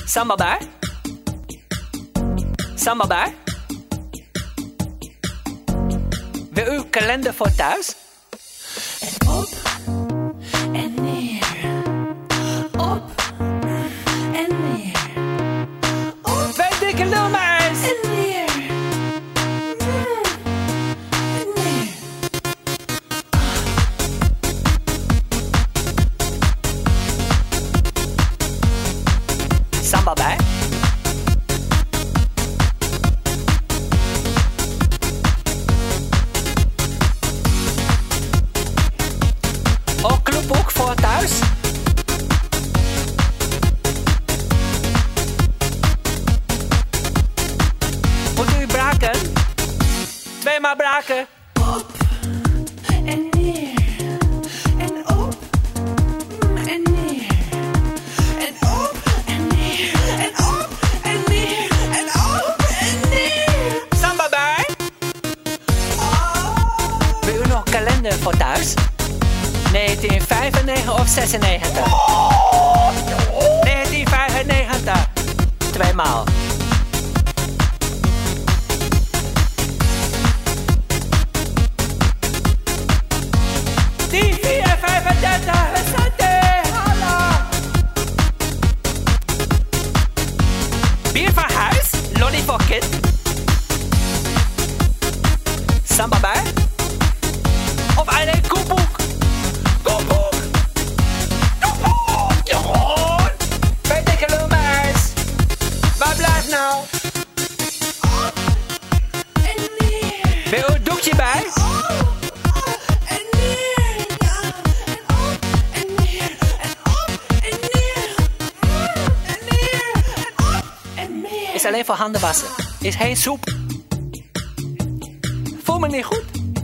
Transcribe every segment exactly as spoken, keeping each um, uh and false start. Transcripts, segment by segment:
Samba bij? Samba bij? Wil u kalender voor thuis? En op en neer. Op en neer. Op Twee dikke lulmeis! en neer. En neer. Samba bij? Oh, clubboek voor thuis? Moet u braken? Tweemaal braken. Op en neer. En op en neer. En op en neer. En op en neer. En op en neer. Samba bij? Wil u nog kalender voor thuis? negentien vijfennegentig of zesennegentig? negentien vijfennegentig. Tweemaal. tien vier vijfendertig. Hallo. Bier van huis? Lolly voor kind? Samba bij? Of alleen koepoek? Koepoek! Koepoek! Jeroen! Twee dikke lulmeis! Waar blijft nou? Op en neer. Wil u een doekje bij? Op en neer. Ja. En op en neer. En op en neer. En neer. En op en neer. Is alleen voor handen wassen. Is geen soep. Voel me niet goed.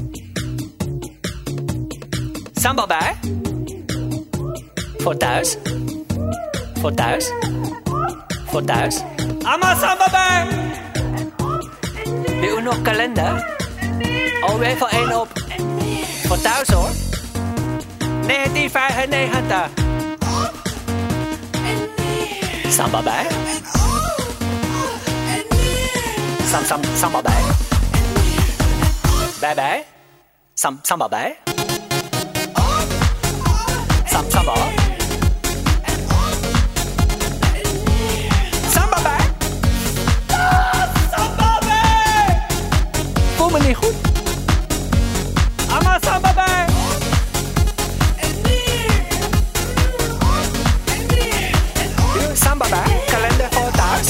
Samba bij? Voor thuis? Voor thuis? Voor thuis? Allemaal samba bij! Wil u nog kalender? Oh, even één op. Voor thuis hoor. negentien vijfennegentig. Samba bij? Sam, sam, samba bij? Bij, bij? Sam, samba bij? Sam, samba? Samba bij? Ah, samba bij! Voel me niet goed. Allemaal samba bij! Doe samba bij? Kalender voor thuis?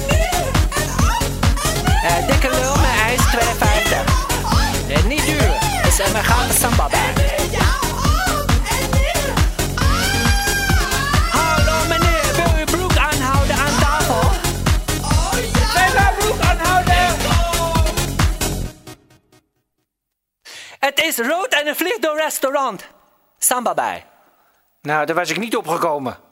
Uh, dikke lul met ijs twee vijftig. Uh, niet duur, dus uh, we gaan samba bij. Hallo meneer, wil u broek aanhouden aan tafel? Wil u broek aanhouden? Het is rood en het vliegt door restaurant. Samba bij. Nou, daar was ik niet opgekomen.